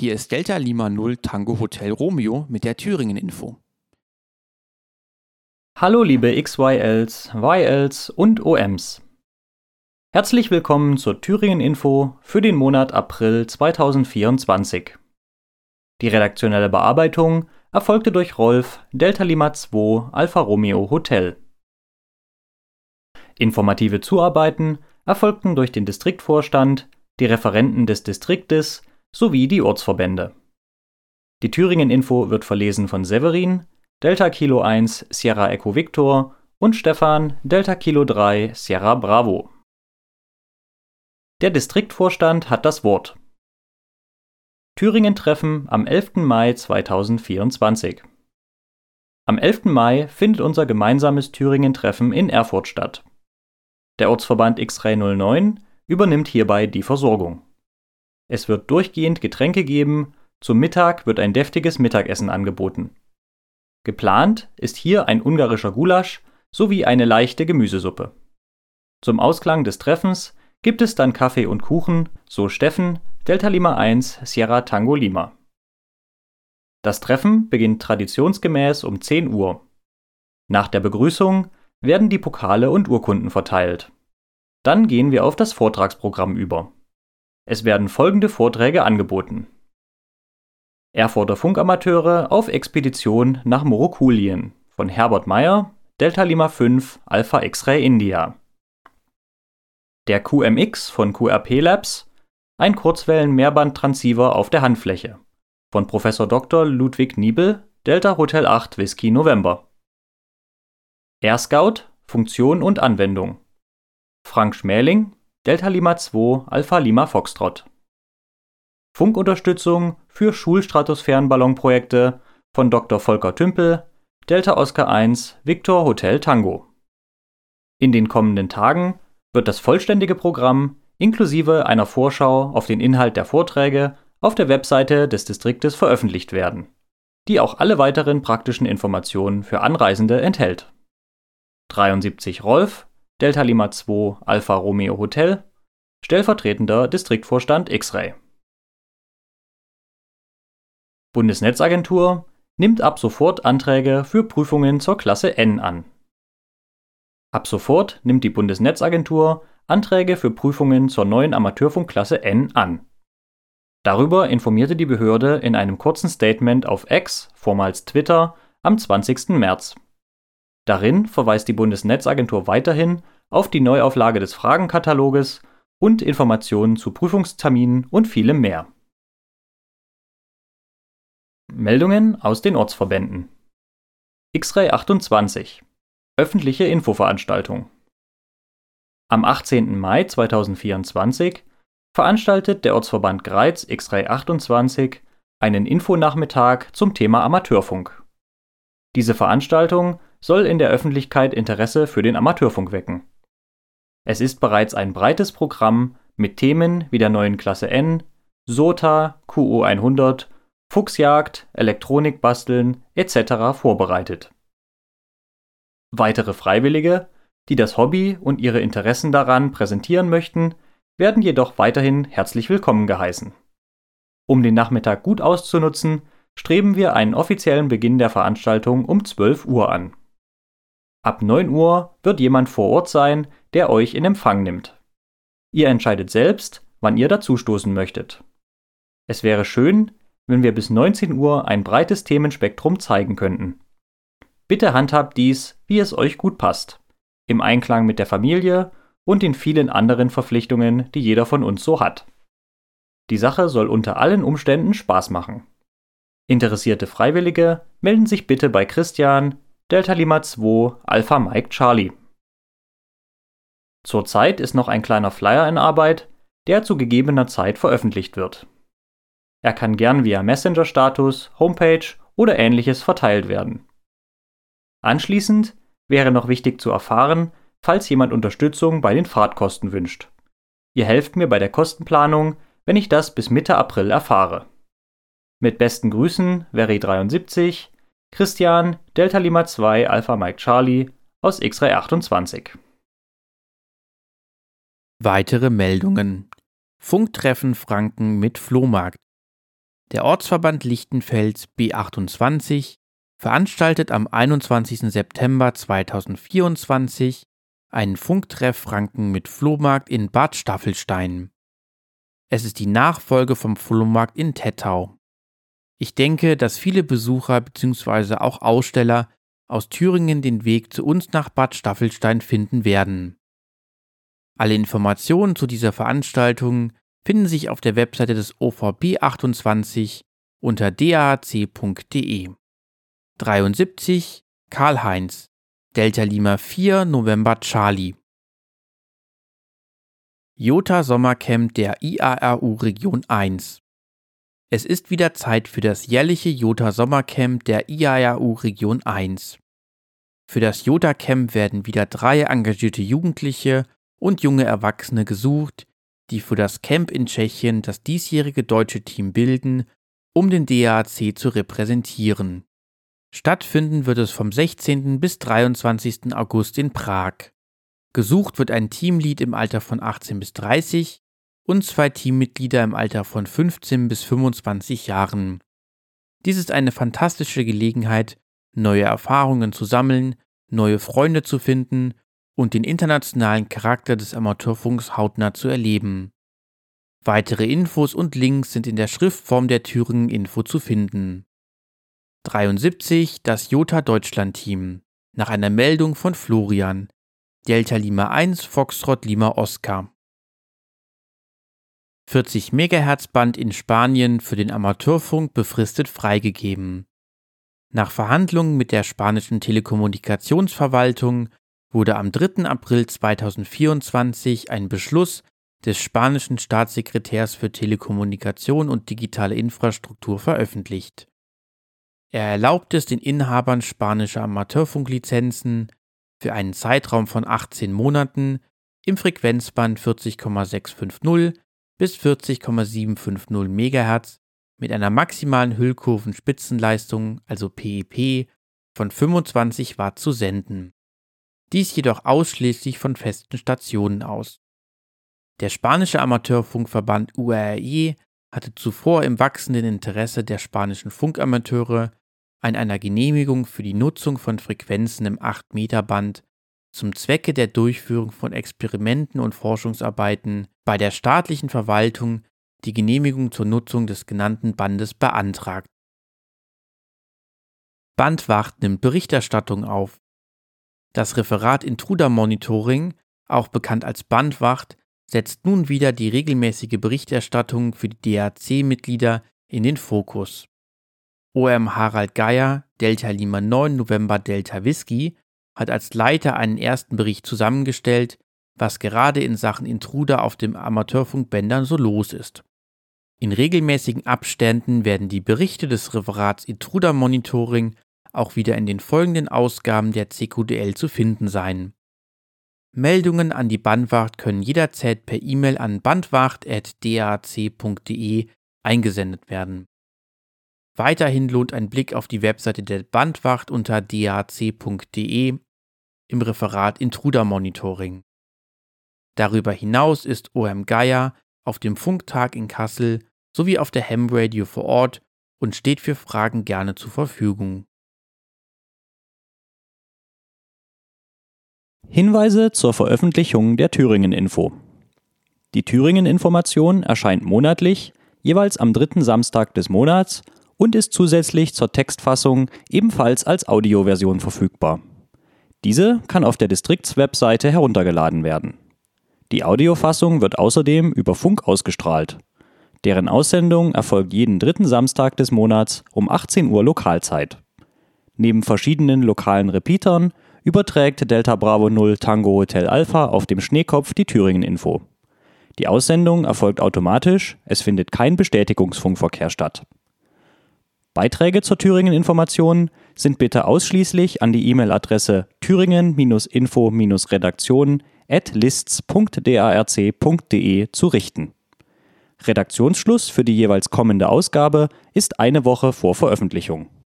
Hier ist Delta Lima 0 Tango Hotel Romeo mit der Thüringen-Info. Hallo liebe XYLs, YLs und OMs. Herzlich willkommen zur Thüringen-Info für den Monat April 2024. Die redaktionelle Bearbeitung erfolgte durch Rolf, Delta Lima 2 Alfa Romeo Hotel. Informative Zuarbeiten erfolgten durch den Distriktvorstand, die Referenten des Distriktes sowie die Ortsverbände. Die Thüringen-Info wird verlesen von Severin, Delta Kilo 1 Sierra Echo Victor und Stefan, Delta Kilo 3 Sierra Bravo. Der Distriktvorstand hat das Wort. Thüringen-Treffen am 11. Mai 2024. Am 11. Mai findet unser gemeinsames Thüringen-Treffen in Erfurt statt. Der Ortsverband X-Ray 09 übernimmt hierbei die Versorgung. Es wird durchgehend Getränke geben, zum Mittag wird ein deftiges Mittagessen angeboten. Geplant ist hier ein ungarischer Gulasch sowie eine leichte Gemüsesuppe. Zum Ausklang des Treffens gibt es dann Kaffee und Kuchen, so Steffen, Delta Lima 1 Sierra Tango Lima. Das Treffen beginnt traditionsgemäß um 10 Uhr. Nach der Begrüßung werden die Pokale und Urkunden verteilt. Dann gehen wir auf das Vortragsprogramm über. Es werden folgende Vorträge angeboten. Erfurter Funkamateure auf Expedition nach Morokulien von Herbert Meyer, Delta Lima 5 Alpha X-Ray India. Der QMX von QRP Labs, ein Kurzwellen-Mehrband-Transceiver auf der Handfläche von Prof. Dr. Ludwig Niebel, Delta Hotel 8 Whisky November. AirScout, Funktion und Anwendung. Frank Schmäling, Delta Lima 2 Alpha Lima Foxtrot. Funkunterstützung für Schulstratosphärenballonprojekte von Dr. Volker Tümpel, Delta Oscar 1 Victor Hotel Tango. In den kommenden Tagen wird das vollständige Programm inklusive einer Vorschau auf den Inhalt der Vorträge auf der Webseite des Distriktes veröffentlicht werden, die auch alle weiteren praktischen Informationen für Anreisende enthält. 73 Rolf, Delta Lima 2 Alfa Romeo Hotel, stellvertretender Distriktvorstand X-Ray. Bundesnetzagentur nimmt ab sofort Anträge für Prüfungen zur Klasse N an. Ab sofort nimmt die Bundesnetzagentur Anträge für Prüfungen zur neuen Amateurfunkklasse N an. Darüber informierte die Behörde in einem kurzen Statement auf X, vormals Twitter, am 20. März. Darin verweist die Bundesnetzagentur weiterhin auf die Neuauflage des Fragenkataloges und Informationen zu Prüfungsterminen und vielem mehr. Meldungen aus den Ortsverbänden. X-Ray 28. Öffentliche Infoveranstaltung. Am 18. Mai 2024 veranstaltet der Ortsverband Greiz X-Ray 28 einen Infonachmittag zum Thema Amateurfunk. Diese Veranstaltung soll in der Öffentlichkeit Interesse für den Amateurfunk wecken. Es ist bereits ein breites Programm mit Themen wie der neuen Klasse N, SOTA, QO 100, Fuchsjagd, Elektronik basteln etc. vorbereitet. Weitere Freiwillige, die das Hobby und ihre Interessen daran präsentieren möchten, werden jedoch weiterhin herzlich willkommen geheißen. Um den Nachmittag gut auszunutzen, streben wir einen offiziellen Beginn der Veranstaltung um 12 Uhr an. Ab 9 Uhr wird jemand vor Ort sein, der euch in Empfang nimmt. Ihr entscheidet selbst, wann ihr dazustoßen möchtet. Es wäre schön, wenn wir bis 19 Uhr ein breites Themenspektrum zeigen könnten. Bitte handhabt dies, wie es euch gut passt, im Einklang mit der Familie und den vielen anderen Verpflichtungen, die jeder von uns so hat. Die Sache soll unter allen Umständen Spaß machen. Interessierte Freiwillige melden sich bitte bei Christian, Delta Lima 2 Alpha Mike Charlie. Zurzeit ist noch ein kleiner Flyer in Arbeit, der zu gegebener Zeit veröffentlicht wird. Er kann gern via Messenger-Status, Homepage oder ähnliches verteilt werden. Anschließend wäre noch wichtig zu erfahren, falls jemand Unterstützung bei den Fahrtkosten wünscht. Ihr helft mir bei der Kostenplanung, wenn ich das bis Mitte April erfahre. Mit besten Grüßen, Veri73, Christian, Delta Lima 2 Alpha Mike Charlie aus X-Ray 28. Weitere Meldungen. Funktreffen Franken mit Flohmarkt. Der Ortsverband Lichtenfels B28 veranstaltet am 21. September 2024 einen Funktreff Franken mit Flohmarkt in Bad Staffelstein. Es ist die Nachfolge vom Flohmarkt in Tettau. Ich denke, dass viele Besucher bzw. auch Aussteller aus Thüringen den Weg zu uns nach Bad Staffelstein finden werden. Alle Informationen zu dieser Veranstaltung finden sich auf der Webseite des OVB 28 unter daac.de. 73 Karl-Heinz, Delta Lima 4 November Charlie. Jota Sommercamp der IARU Region 1. Es ist wieder Zeit für das jährliche Jota Sommercamp der IARU Region 1. Für das Jota Camp werden wieder 3 engagierte Jugendliche und junge Erwachsene gesucht, die für das Camp in Tschechien das diesjährige deutsche Team bilden, um den DAAC zu repräsentieren. Stattfinden wird es vom 16. bis 23. August in Prag. Gesucht wird ein Teamlead im Alter von 18 bis 30 und 2 Teammitglieder im Alter von 15 bis 25 Jahren. Dies ist eine fantastische Gelegenheit, neue Erfahrungen zu sammeln, neue Freunde zu finden und den internationalen Charakter des Amateurfunks hautnah zu erleben. Weitere Infos und Links sind in der Schriftform der Thüringen Info zu finden. 73 das Jota Deutschland Team. Nach einer Meldung von Florian. Delta Lima 1 Foxtrot Lima Oscar. 40 MHz Band in Spanien für den Amateurfunk befristet freigegeben. Nach Verhandlungen mit der spanischen Telekommunikationsverwaltung wurde am 3. April 2024 ein Beschluss des spanischen Staatssekretärs für Telekommunikation und digitale Infrastruktur veröffentlicht. Er erlaubt es den Inhabern spanischer Amateurfunklizenzen für einen Zeitraum von 18 Monaten im Frequenzband 40,650 bis 40,750 MHz mit einer maximalen Hüllkurvenspitzenleistung, also PEP, von 25 Watt zu senden. Dies jedoch ausschließlich von festen Stationen aus. Der spanische Amateurfunkverband UARE hatte zuvor im wachsenden Interesse der spanischen Funkamateure an einer Genehmigung für die Nutzung von Frequenzen im 8-Meter-Band zum Zwecke der Durchführung von Experimenten und Forschungsarbeiten bei der staatlichen Verwaltung die Genehmigung zur Nutzung des genannten Bandes beantragt. Bandwacht nimmt Berichterstattung auf. Das Referat Intruder Monitoring, auch bekannt als Bandwacht, setzt nun wieder die regelmäßige Berichterstattung für die DAAC-Mitglieder in den Fokus. OM Harald Geier, Delta Lima 9 November Delta Whisky, hat als Leiter einen ersten Bericht zusammengestellt, was gerade in Sachen Intruder auf dem Amateurfunkbändern so los ist. In regelmäßigen Abständen werden die Berichte des Referats Intruder Monitoring auch wieder in den folgenden Ausgaben der CQDL zu finden sein. Meldungen an die Bandwacht können jederzeit per E-Mail an bandwacht@daac.de eingesendet werden. Weiterhin lohnt ein Blick auf die Webseite der Bandwacht unter daac.de im Referat Intruder Monitoring. Darüber hinaus ist OM Geier auf dem Funktag in Kassel sowie auf der Ham Radio vor Ort und steht für Fragen gerne zur Verfügung. Hinweise zur Veröffentlichung der Thüringen-Info. Die Thüringen-Information erscheint monatlich, jeweils am 3. Samstag des Monats und ist zusätzlich zur Textfassung ebenfalls als Audioversion verfügbar. Diese kann auf der Distriktswebseite heruntergeladen werden. Die Audiofassung wird außerdem über Funk ausgestrahlt. Deren Aussendung erfolgt jeden 3. Samstag des Monats um 18 Uhr Lokalzeit. Neben verschiedenen lokalen Repeatern überträgt Delta Bravo 0 Tango Hotel Alpha auf dem Schneekopf die Thüringen-Info. Die Aussendung erfolgt automatisch, es findet kein Bestätigungsfunkverkehr statt. Beiträge zur Thüringen-Information sind bitte ausschließlich an die E-Mail-Adresse thüringen-info-redaktion@lists.darc.de zu richten. Redaktionsschluss für die jeweils kommende Ausgabe ist eine Woche vor Veröffentlichung.